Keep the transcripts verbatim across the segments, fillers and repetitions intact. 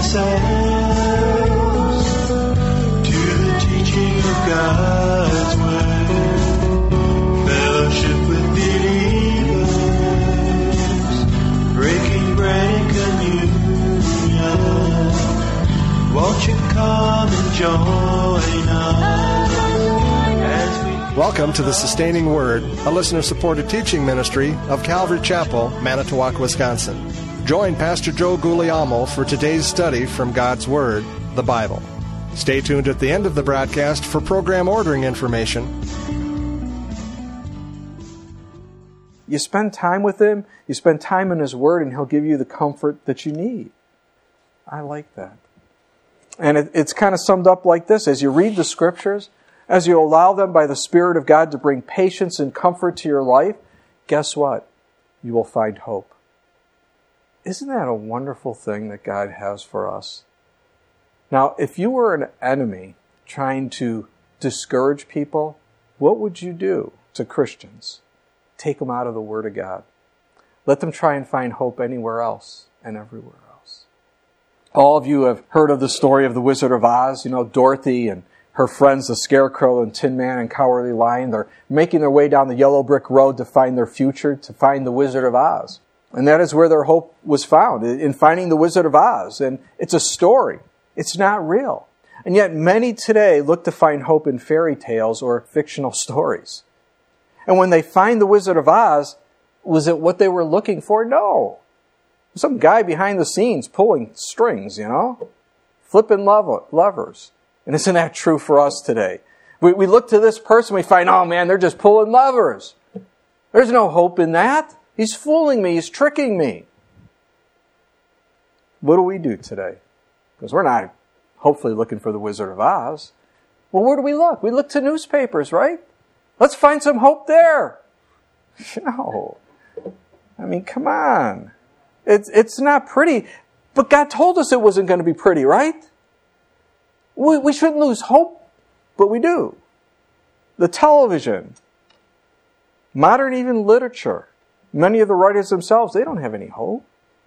ourselves to the teaching of God's Word, fellowship with believers, breaking bread and communion. Won't you come and join us as we... Welcome to the Sustaining Word, a listener-supported teaching ministry of Calvary Chapel, Manitowoc, Wisconsin. Join Pastor Joe Guglielmo for today's study from God's Word, the Bible. Stay tuned at the end of the broadcast for program ordering information. You spend time with Him, you spend time in His Word, and He'll give you the comfort that you need. I like that. And it, it's kind of summed up like this. As you read the Scriptures, as you allow them by the Spirit of God to bring patience and comfort to your life, guess what? You will find hope. Isn't that a wonderful thing that God has for us? Now, if you were an enemy trying to discourage people, what would you do to Christians? Take them out of the Word of God. Let them try and find hope anywhere else and everywhere else. All of you have heard of the story of the Wizard of Oz. You know, Dorothy and her friends, the Scarecrow and Tin Man and Cowardly Lion, they're making their way down the yellow brick road to find their future, to find the Wizard of Oz. And that is where their hope was found, in finding the Wizard of Oz. And it's a story. It's not real. And yet many today look to find hope in fairy tales or fictional stories. And when they find the Wizard of Oz, was it what they were looking for? No. Some guy behind the scenes pulling strings, you know, flipping lever- levers. And isn't that true for us today? We, we look to this person, we find, oh man, they're just pulling levers. There's no hope in that. He's fooling me. He's tricking me. What do we do today? Because we're not hopefully looking for the Wizard of Oz. Well, where do we look? We look to newspapers, right? Let's find some hope there. No. I mean, come on. It's, it's not pretty. But God told us it wasn't going to be pretty, right? We, we shouldn't lose hope, but we do. The television, modern even literature, many of the writers themselves, they don't have any hope.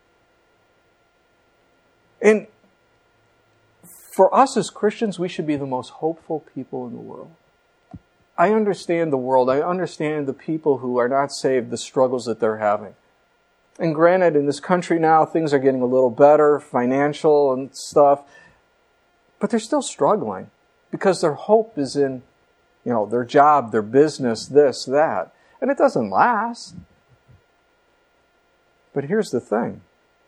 And for us as Christians, we should be the most hopeful people in the world. I understand the world. I understand the people who are not saved, the struggles that they're having. And granted, in this country now, things are getting a little better, financial and stuff. But they're still struggling because their hope is in, you know, their job, their business, this, that. And it doesn't last. But here's the thing.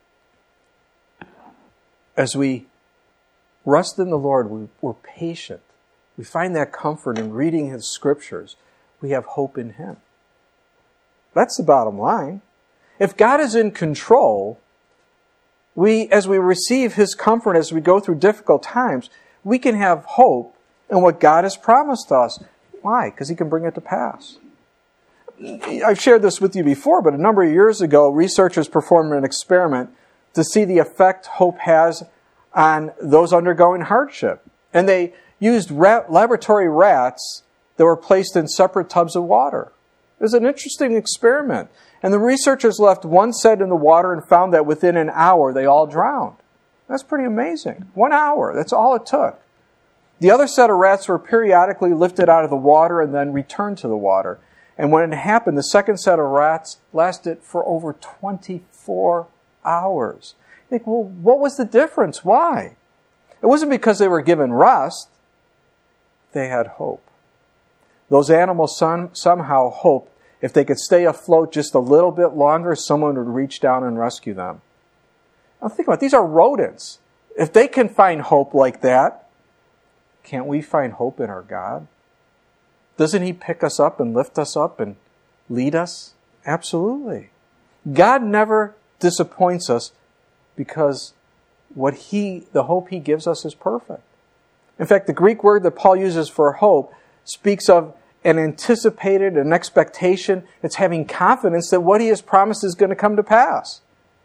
As we rest in the Lord, we, we're patient. We find that comfort in reading His Scriptures. We have hope in Him. That's the bottom line. If God is in control, we, as we receive His comfort, as we go through difficult times, we can have hope in what God has promised us. Why? Because He can bring it to pass. I've shared this with you before, but a number of years ago, researchers performed an experiment to see the effect hope has on those undergoing hardship. And they used rat, laboratory rats that were placed in separate tubs of water. It was an interesting experiment. And the researchers left one set in the water and found that within an hour they all drowned. That's pretty amazing. One hour, that's all it took. The other set of rats were periodically lifted out of the water and then returned to the water. And when it happened, the second set of rats lasted for over twenty-four hours. You think, well, what was the difference? Why? It wasn't because they were given rest. They had hope. Those animals some, somehow hoped if they could stay afloat just a little bit longer, someone would reach down and rescue them. Now think about it. These are rodents. If they can find hope like that, can't we find hope in our God? Doesn't He pick us up and lift us up and lead us? Absolutely. God never disappoints us because what He, the hope He gives us is perfect. In fact, the Greek word that Paul uses for hope speaks of an anticipated, an expectation. It's having confidence that what He has promised is going to come to pass.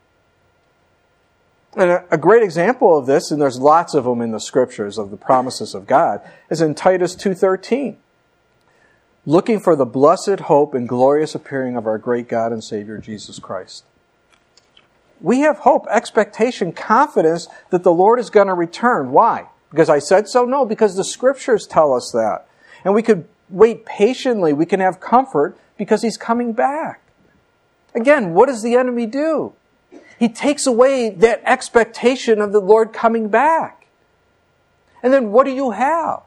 And a, a great example of this, and there's lots of them in the Scriptures of the promises of God, is in Titus two thirteen. Looking for the blessed hope and glorious appearing of our great God and Savior, Jesus Christ. We have hope, expectation, confidence that the Lord is going to return. Why? Because I said so? No, because the Scriptures tell us that. And we could wait patiently. We can have comfort because He's coming back. Again, what does the enemy do? He takes away that expectation of the Lord coming back. And then what do you have?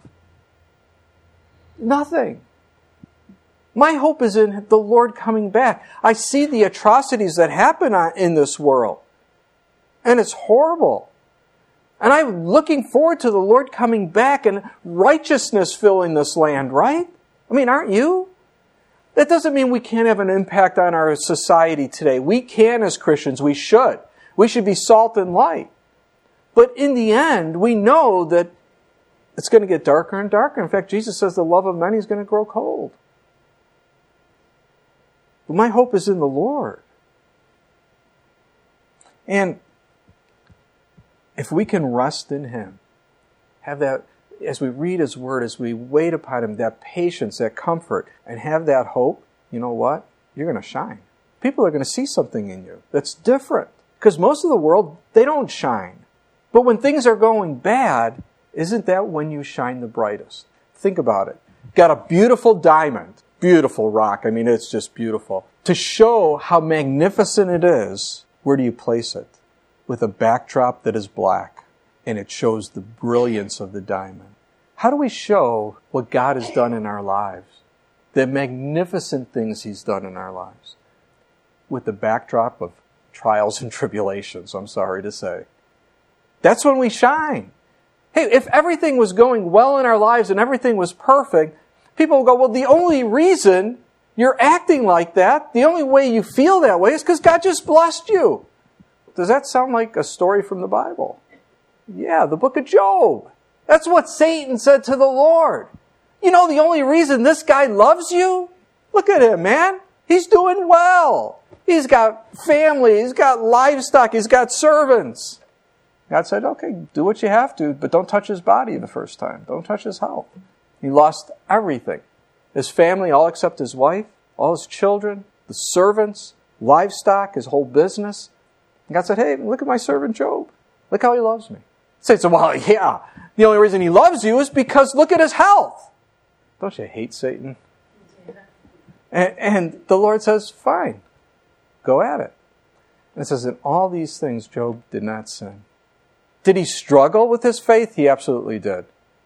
Nothing. My hope is in the Lord coming back. I see the atrocities that happen in this world. And it's horrible. And I'm looking forward to the Lord coming back and righteousness filling this land, right? I mean, aren't you? That doesn't mean we can't have an impact on our society today. We can as Christians. We should. We should be salt and light. But in the end, we know that it's going to get darker and darker. In fact, Jesus says the love of many is going to grow cold. But my hope is in the Lord. And if we can rest in Him, have that, as we read His Word, as we wait upon Him, that patience, that comfort, and have that hope, you know what? You're going to shine. People are going to see something in you that's different. Because most of the world, they don't shine. But when things are going bad, isn't that when you shine the brightest? Think about it. Got a beautiful diamond, beautiful rock. I mean, it's just beautiful. To show how magnificent it is, where do you place it? With a backdrop that is black, and it shows the brilliance of the diamond. How do we show what God has done in our lives? The magnificent things He's done in our lives. With the backdrop of trials and tribulations, I'm sorry to say. That's when we shine. Hey, if everything was going well in our lives and everything was perfect, people will go, well, the only reason you're acting like that, the only way you feel that way is because God just blessed you. Does that sound like a story from the Bible? Yeah, the book of Job. That's what Satan said to the Lord. You know the only reason this guy loves you? Look at him, man. He's doing well. He's got family. He's got livestock. He's got servants. God said, okay, do what you have to, but don't touch his body the first time. Don't touch his health. He lost everything. His family, all except his wife, all his children, the servants, livestock, his whole business. And God said, hey, look at my servant Job. Look how he loves me. Say, so, well, yeah, the only reason he loves you is because look at his health. Don't you hate Satan? Yeah. And, and the Lord says, fine, go at it. And it says, in all these things, Job did not sin. Did he struggle with his faith? He absolutely did.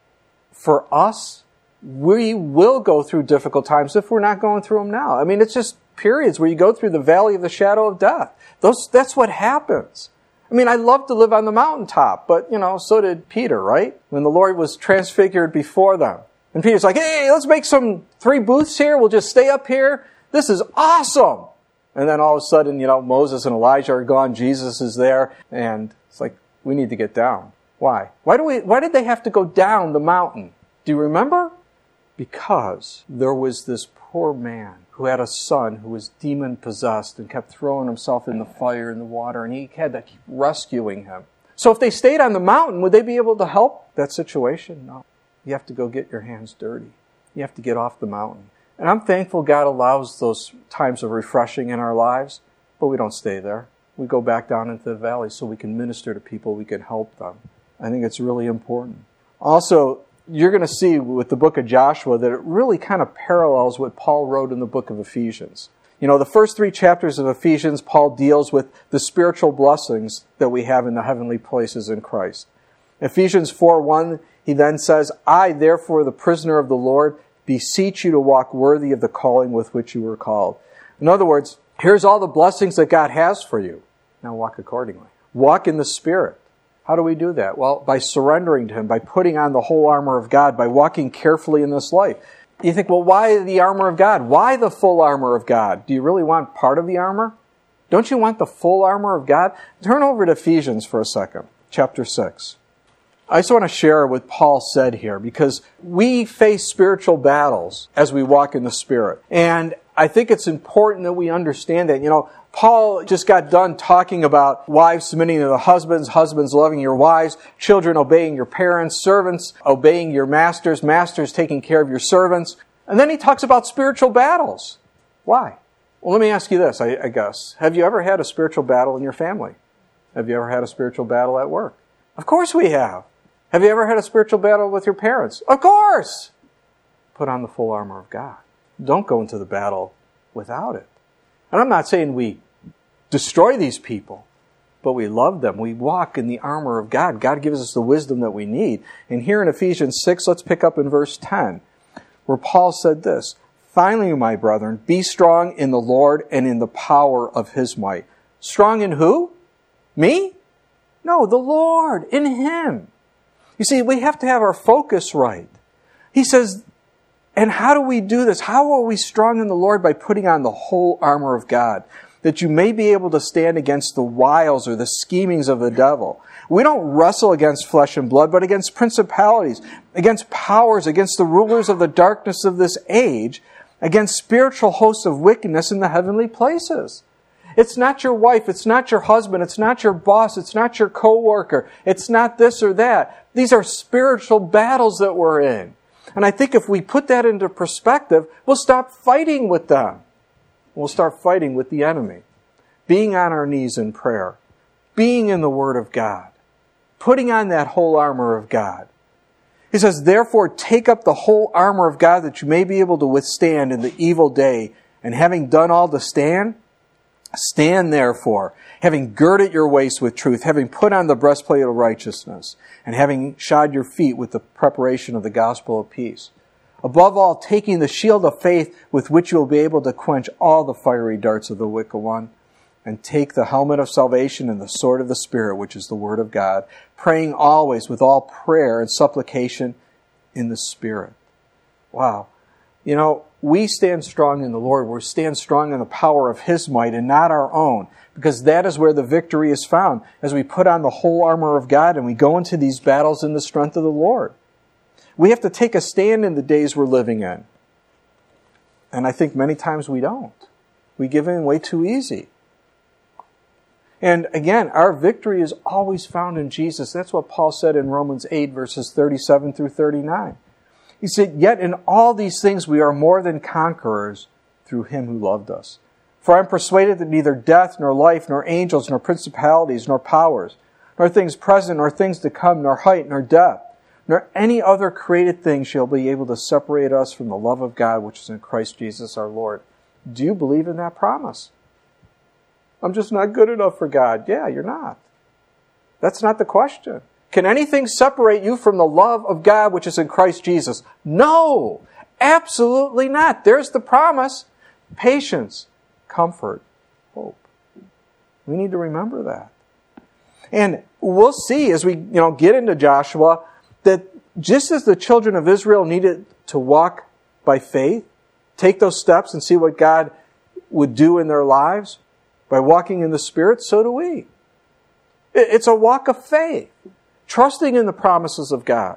For us, we will go through difficult times if we're not going through them now. I mean, it's just periods where you go through the valley of the shadow of death. Those, that's what happens. I mean, I love to live on the mountaintop, but, you know, so did Peter, right? When the Lord was transfigured before them. And Peter's like, hey, let's make some three booths here. We'll just stay up here. This is awesome. And then all of a sudden, you know, Moses and Elijah are gone. Jesus is there. And it's like, we need to get down. Why? Why do we, why did they have to go down the mountain? Do you remember? Because there was this poor man who had a son who was demon-possessed and kept throwing himself in the fire and the water, and he had to keep rescuing him. So if they stayed on the mountain, would they be able to help that situation? No. You have to go get your hands dirty. You have to get off the mountain. And I'm thankful God allows those times of refreshing in our lives, but we don't stay there. We go back down into the valley so we can minister to people, we can help them. I think it's really important. Also, you're going to see with the book of Joshua that it really kind of parallels what Paul wrote in the book of Ephesians. You know, the first three chapters of Ephesians, Paul deals with the spiritual blessings that we have in the heavenly places in Christ. Ephesians four one, he then says, I, therefore, the prisoner of the Lord, beseech you to walk worthy of the calling with which you were called. In other words, here's all the blessings that God has for you. Now walk accordingly. Walk in the Spirit. How do we do that? Well, by surrendering to Him, by putting on the whole armor of God, by walking carefully in this life. You think, well, why the armor of God? Why the full armor of God? Do you really want part of the armor? Don't you want the full armor of God? Turn over to Ephesians for a second, chapter six. I just want to share what Paul said here, because we face spiritual battles as we walk in the Spirit. And I think it's important that we understand that. You know, Paul just got done talking about wives submitting to the husbands, husbands loving your wives, children obeying your parents, servants obeying your masters, masters taking care of your servants. And then he talks about spiritual battles. Why? Well, let me ask you this, I, I guess. Have you ever had a spiritual battle in your family? Have you ever had a spiritual battle at work? Of course we have. Have you ever had a spiritual battle with your parents? Of course! Put on the full armor of God. Don't go into the battle without it. And I'm not saying we destroy these people, but we love them. We walk in the armor of God. God gives us the wisdom that we need. And here in Ephesians six, let's pick up in verse ten, where Paul said this, "Finally, my brethren, be strong in the Lord and in the power of His might." Strong in who? Me? No, the Lord, in Him. You see, we have to have our focus right. He says, and how do we do this? How are we strong in the Lord? By putting on the whole armor of God, that you may be able to stand against the wiles or the schemings of the devil. We don't wrestle against flesh and blood, but against principalities, against powers, against the rulers of the darkness of this age, against spiritual hosts of wickedness in the heavenly places. It's not your wife, it's not your husband, it's not your boss, it's not your coworker, it's not this or that. These are spiritual battles that we're in. And I think if we put that into perspective, we'll stop fighting with them. We'll start fighting with the enemy. Being on our knees in prayer. Being in the Word of God. Putting on that whole armor of God. He says, "Therefore take up the whole armor of God that you may be able to withstand in the evil day. And having done all to stand, stand therefore, having girded your waist with truth, having put on the breastplate of righteousness, and having shod your feet with the preparation of the gospel of peace. Above all, taking the shield of faith with which you will be able to quench all the fiery darts of the wicked one, and take the helmet of salvation and the sword of the Spirit, which is the Word of God, praying always with all prayer and supplication in the Spirit." Wow. You know, we stand strong in the Lord. We stand strong in the power of His might and not our own, because that is where the victory is found, as we put on the whole armor of God and we go into these battles in the strength of the Lord. We have to take a stand in the days we're living in. And I think many times we don't. We give in way too easy. And again, our victory is always found in Jesus. That's what Paul said in Romans eight, verses thirty-seven through thirty-nine. He said, "Yet in all these things we are more than conquerors through Him who loved us. For I am persuaded that neither death, nor life, nor angels, nor principalities, nor powers, nor things present, nor things to come, nor height, nor depth, nor any other created thing shall be able to separate us from the love of God which is in Christ Jesus our Lord." Do you believe in that promise? I'm just not good enough for God. Yeah, you're not. That's not the question. Can anything separate you from the love of God which is in Christ Jesus? No, absolutely not. There's the promise. Patience, comfort, hope. We need to remember that. And we'll see as we, you know, get into Joshua that just as the children of Israel needed to walk by faith, take those steps and see what God would do in their lives by walking in the Spirit, so do we. It's a walk of faith, trusting in the promises of God.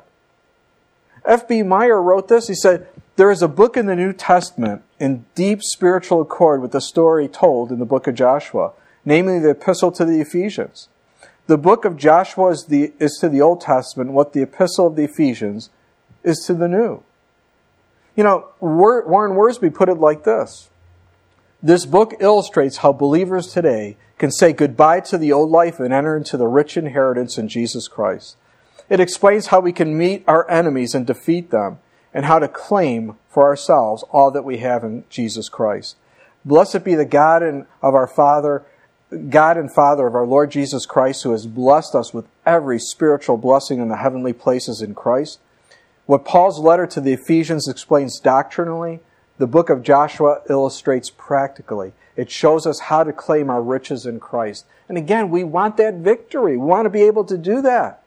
F B Meyer wrote this. He said, "There is a book in the New Testament in deep spiritual accord with the story told in the book of Joshua, namely the Epistle to the Ephesians. The book of Joshua is, the, is to the Old Testament what the Epistle of the Ephesians is to the New." You know, Warren Wiersbe put it like this: "This book illustrates how believers today can say goodbye to the old life and enter into the rich inheritance in Jesus Christ. It explains how we can meet our enemies and defeat them, and how to claim for ourselves all that we have in Jesus Christ. Blessed be the God and of our Father, God and Father of our Lord Jesus Christ, who has blessed us with every spiritual blessing in the heavenly places in Christ." What Paul's letter to the Ephesians explains doctrinally, the book of Joshua illustrates practically. It shows us how to claim our riches in Christ. And again, we want that victory. We want to be able to do that.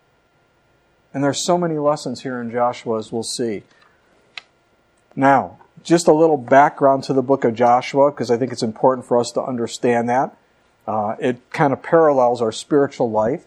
And there's so many lessons here in Joshua, as we'll see. Now, just a little background to the book of Joshua, because I think it's important for us to understand that. Uh, it kind of parallels our spiritual life.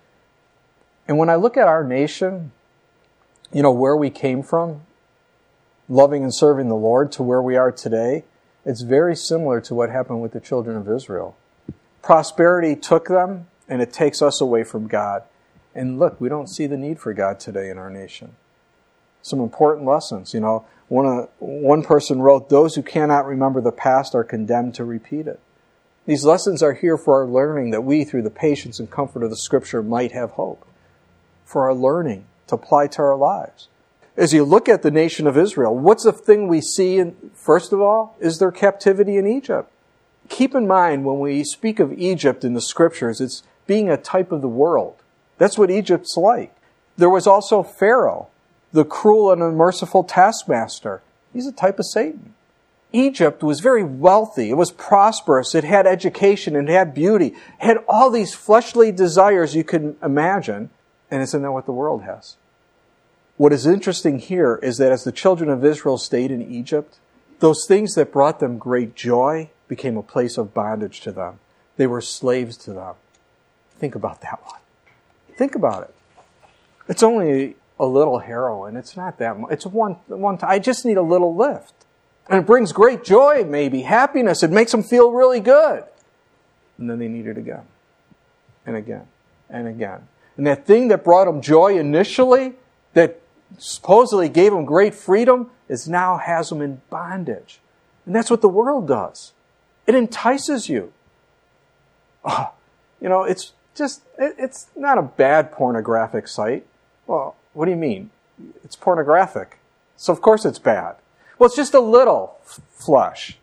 And when I look at our nation, you know, where we came from, loving and serving the Lord, to where we are today, it's very similar to what happened with the children of Israel. Prosperity took them, and it takes us away from God. And look, we don't see the need for God today in our nation. some important lessons. You know, one, uh, one person wrote, "Those who cannot remember the past are condemned to repeat it." These lessons are here for our learning, that we, through the patience and comfort of the Scripture, might have hope. For our learning to apply to our lives. As you look at the nation of Israel, what's the thing we see, in, first of all, is their captivity in Egypt. Keep in mind, when we speak of Egypt in the Scriptures, it's being a type of the world. That's what Egypt's like. There was also Pharaoh, the cruel and unmerciful taskmaster. He's a type of Satan. Egypt was very wealthy. It was prosperous. It had education. It had beauty. It had all these fleshly desires you could imagine. And isn't that what the world has? What is interesting here is that as the children of Israel stayed in Egypt, those things that brought them great joy became a place of bondage to them. They were slaves to them. Think about that one. Think about it. It's only a little heroin. It's not that much. It's one, one time. I just need a little lift. And it brings great joy, maybe, happiness. It makes them feel really good. And then they need it again. And again. And again. And that thing that brought them joy initially, that supposedly gave them great freedom, is now has them in bondage. And that's what the world does. It entices you. Oh, you know, it's just, it, it's not a bad pornographic site. Well, what do you mean? It's pornographic. So of course it's bad. Well, it's just a little f- flesh.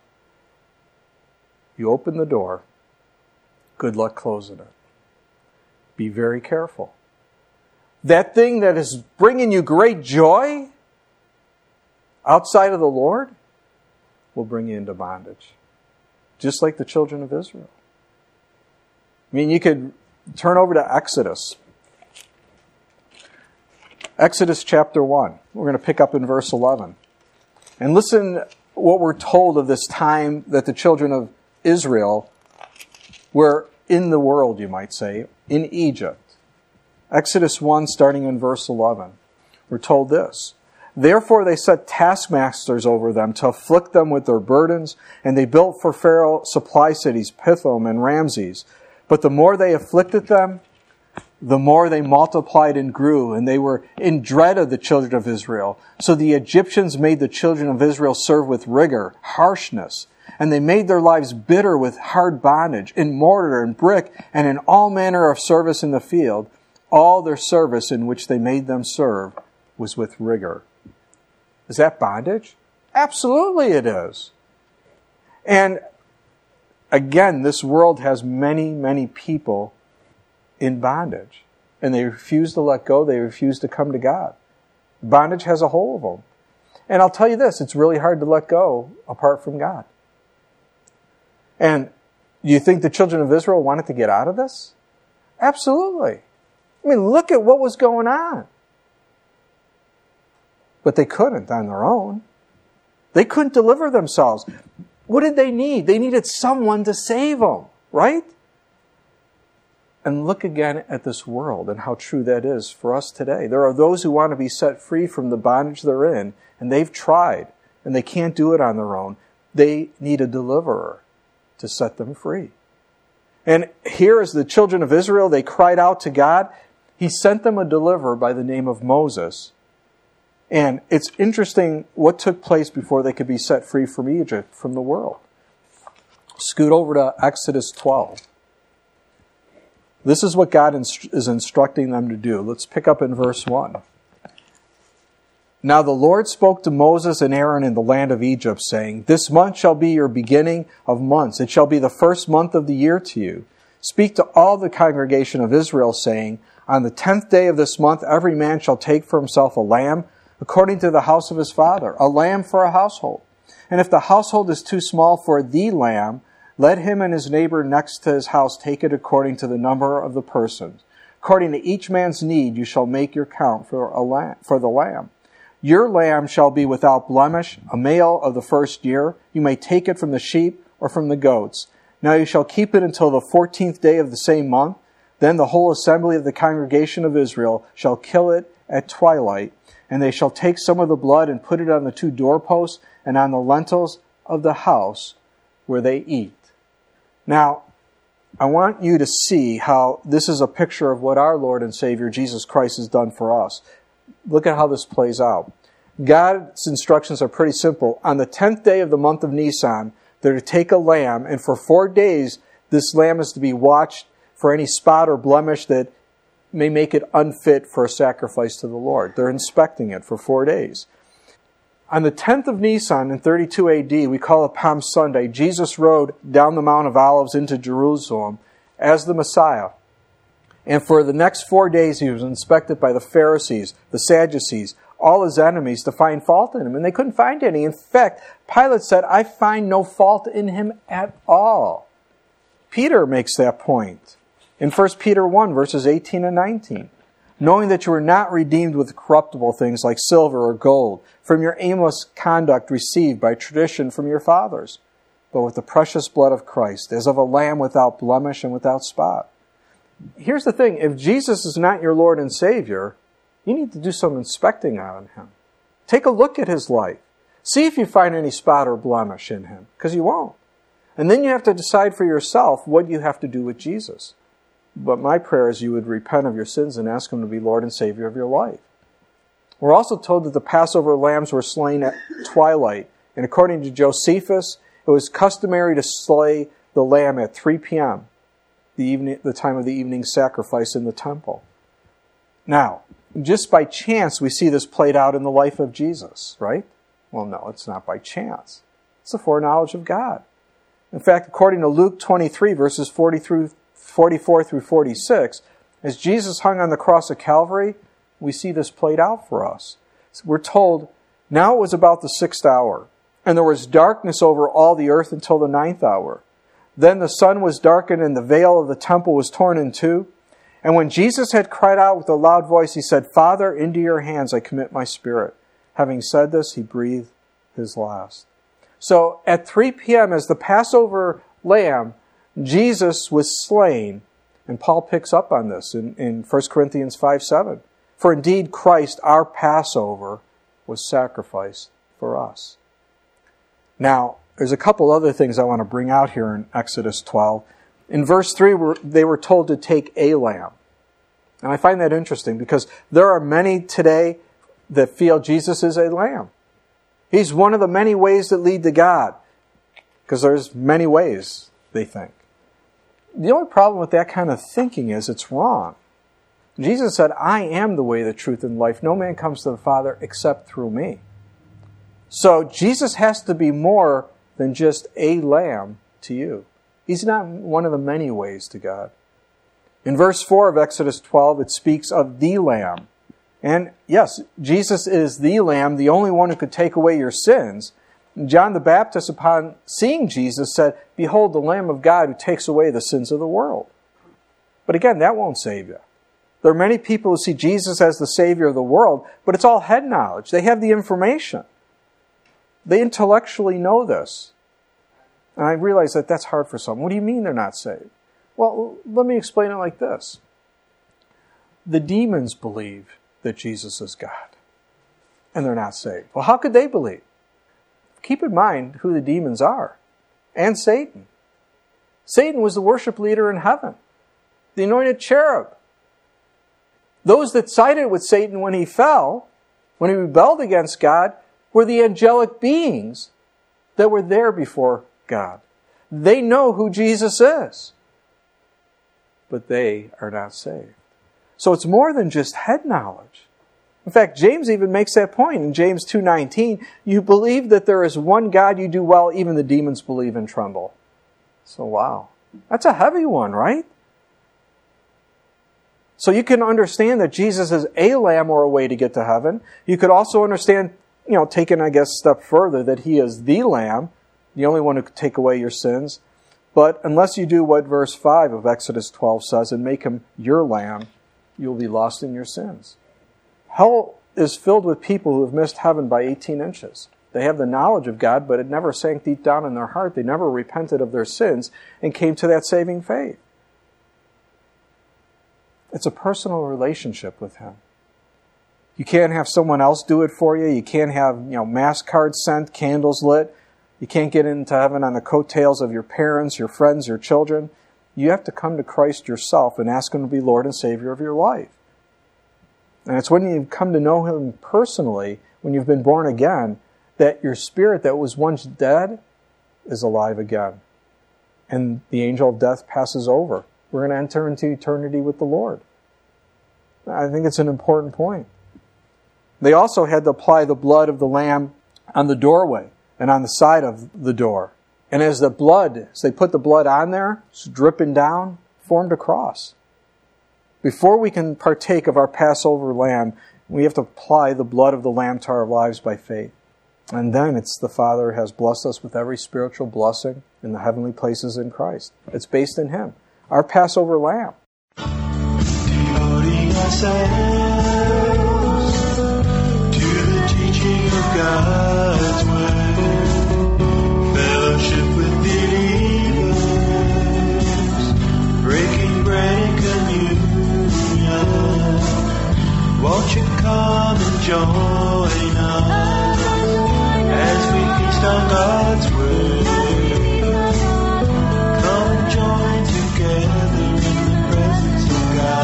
You open the door. Good luck closing it. Be very careful. That thing that is bringing you great joy outside of the Lord will bring you into bondage. Just like the children of Israel. I mean, you could turn over to Exodus. Exodus chapter one. We're going to pick up in verse eleven. And listen what we're told of this time that the children of Israel were in the world, you might say, in Egypt. Exodus one, starting in verse eleven. We're told this. Therefore they set taskmasters over them to afflict them with their burdens, and they built for Pharaoh supply cities, Pithom and Ramses. But the more they afflicted them, the more they multiplied and grew, and they were in dread of the children of Israel. So the Egyptians made the children of Israel serve with rigor, harshness, and they made their lives bitter with hard bondage, in mortar and brick, and in all manner of service in the field. All their service in which they made them serve was with rigor. Is that bondage? Absolutely it is. And again, this world has many, many people in bondage. And they refuse to let go. They refuse to come to God. Bondage has a hold of them. And I'll tell you this, it's really hard to let go apart from God. And you think the children of Israel wanted to get out of this? Absolutely. I mean, look at what was going on. But they couldn't on their own. They couldn't deliver themselves. What did they need? They needed someone to save them, right? And look again at this world and how true that is for us today. There are those who want to be set free from the bondage they're in, and they've tried, and they can't do it on their own. They need a deliverer to set them free. And here as the children of Israel, they cried out to God. He sent them a deliverer by the name of Moses. And it's interesting what took place before they could be set free from Egypt, from the world. Scoot over to Exodus twelve. This is what God inst- is instructing them to do. Let's pick up in verse one. Now the Lord spoke to Moses and Aaron in the land of Egypt, saying, This month shall be your beginning of months. It shall be the first month of the year to you. Speak to all the congregation of Israel, saying, On the tenth day of this month every man shall take for himself a lamb, according to the house of his father, a lamb for a household. And if the household is too small for the lamb, let him and his neighbor next to his house take it according to the number of the persons. According to each man's need, you shall make your count for a lamb, for the lamb. Your lamb shall be without blemish, a male of the first year. You may take it from the sheep or from the goats. Now you shall keep it until the fourteenth day of the same month. Then the whole assembly of the congregation of Israel shall kill it at twilight. And they shall take some of the blood and put it on the two doorposts and on the lintels of the house where they eat. Now, I want you to see how this is a picture of what our Lord and Savior Jesus Christ has done for us. look at how this plays out. God's instructions are pretty simple. On the tenth day of the month of Nisan, they're to take a lamb, and for four days, this lamb is to be watched for any spot or blemish that may make it unfit for a sacrifice to the Lord. They're inspecting it for four days. On the tenth of Nisan in thirty-two A D, we call it Palm Sunday, Jesus rode down the Mount of Olives into Jerusalem as the Messiah. And for the next four days, he was inspected by the Pharisees, the Sadducees, all his enemies to find fault in him. And they couldn't find any. In fact, Pilate said, I find no fault in him at all. Peter makes that point in First Peter one, verses eighteen and nineteen. Knowing that you were not redeemed with corruptible things like silver or gold from your aimless conduct received by tradition from your fathers, but with the precious blood of Christ, as of a lamb without blemish and without spot. Here's the thing. If Jesus is not your Lord and Savior, you need to do some inspecting on him. Take a look at his life. See if you find any spot or blemish in him, because you won't. And then you have to decide for yourself what you have to do with Jesus. But my prayer is you would repent of your sins and ask him to be Lord and Savior of your life. We're also told that the Passover lambs were slain at twilight. And according to Josephus, it was customary to slay the lamb at three p.m., the evening, the time of the evening sacrifice in the temple. Now, just by chance, we see this played out in the life of Jesus, right? Well, no, it's not by chance. It's the foreknowledge of God. In fact, according to Luke twenty-three, verses forty through forty-four through forty-six, as Jesus hung on the cross of Calvary, we see this played out for us. We're told, now it was about the sixth hour, and there was darkness over all the earth until the ninth hour. Then the sun was darkened, and the veil of the temple was torn in two. And when Jesus had cried out with a loud voice, he said, Father, into your hands I commit my spirit. Having said this, he breathed his last. So at three p.m., as the Passover lamb, Jesus was slain, and Paul picks up on this in, in First Corinthians five seven. For indeed Christ, our Passover, was sacrificed for us. Now, there's a couple other things I want to bring out here in Exodus twelve. In verse three, they were told to take a lamb. And I find that interesting because there are many today that feel Jesus is a lamb. He's one of the many ways that lead to God. Because there's many ways, they think. The only problem with that kind of thinking is it's wrong. Jesus said, I am the way, the truth, and life. No man comes to the Father except through me. So Jesus has to be more than just a lamb to you. He's not one of the many ways to God. In verse four of Exodus twelve, it speaks of the lamb. And yes, Jesus is the lamb, the only one who could take away your sins. John the Baptist, upon seeing Jesus, said, Behold the Lamb of God who takes away the sins of the world. But again, that won't save you. There are many people who see Jesus as the Savior of the world, but it's all head knowledge. They have the information. They intellectually know this. And I realize that that's hard for some. What do you mean they're not saved? Well, let me explain it like this. The demons believe that Jesus is God, and they're not saved. Well, how could they believe? Keep in mind who the demons are, and Satan. Satan was the worship leader in heaven, the anointed cherub. Those that sided with Satan when he fell, when he rebelled against God, were the angelic beings that were there before God. They know who Jesus is, but they are not saved. So it's more than just head knowledge. In fact, James even makes that point in James two nineteen. You believe that there is one God, you do well, even the demons believe and tremble. So wow, that's a heavy one, right? So you can understand that Jesus is a lamb or a way to get to heaven. You could also understand, you know, taken, I guess, a step further, that he is the lamb, the only one who could take away your sins. But unless you do what verse five of Exodus twelve says and make him your lamb, you'll be lost in your sins. Hell is filled with people who have missed heaven by eighteen inches. They have the knowledge of God, but it never sank deep down in their heart. They never repented of their sins and came to that saving faith. It's a personal relationship with him. You can't have someone else do it for you. You can't have, you know, mass cards sent, candles lit. You can't get into heaven on the coattails of your parents, your friends, your children. You have to come to Christ yourself and ask him to be Lord and Savior of your life. And it's when you've come to know Him personally, when you've been born again, that your spirit that was once dead is alive again. And the angel of death passes over. We're going to enter into eternity with the Lord. I think it's an important point. They also had to apply the blood of the Lamb on the doorway and on the side of the door. And as the blood, as they put the blood on there, it's dripping down, formed a cross. Before we can partake of our Passover lamb, we have to apply the blood of the Lamb to our lives by faith. And then it's the Father has blessed us with every spiritual blessing in the heavenly places in Christ. It's based in Him. Our Passover lamb. Devoting ourselves to the teaching of God's Word, fellowship with believers, breaking bread and communion. Won't you come and join us as we feast on God's Word? Come and join together in the presence of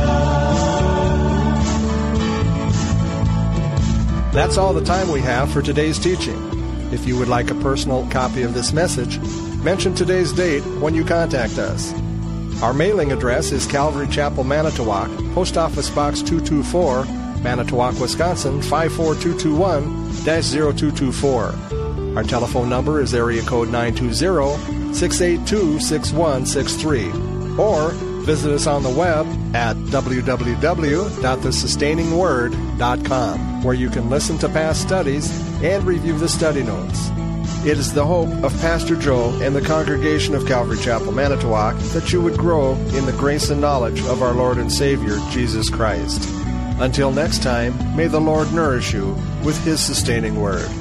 God. That's all the time we have for today's teaching. If you would like a personal copy of this message, mention today's date when you contact us. Our mailing address is Calvary Chapel, Manitowoc, Post Office Box two two four, Manitowoc, Wisconsin five four two two one dash zero two two four. Our telephone number is area code nine two zero, six eight two, six one six three. Or visit us on the web at w w w dot the sustaining word dot com, where you can listen to past studies and review the study notes. It is the hope of Pastor Joe and the congregation of Calvary Chapel, Manitowoc, that you would grow in the grace and knowledge of our Lord and Savior, Jesus Christ. Until next time, may the Lord nourish you with His sustaining word.